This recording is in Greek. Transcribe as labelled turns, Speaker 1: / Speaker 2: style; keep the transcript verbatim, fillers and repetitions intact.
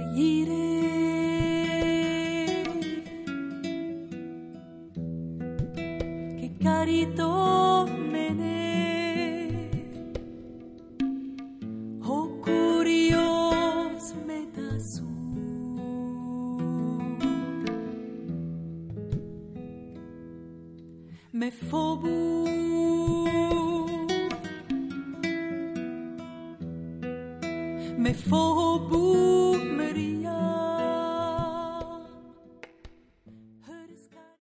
Speaker 1: ire che carito mene o curios metasu me fobu me fobu Maria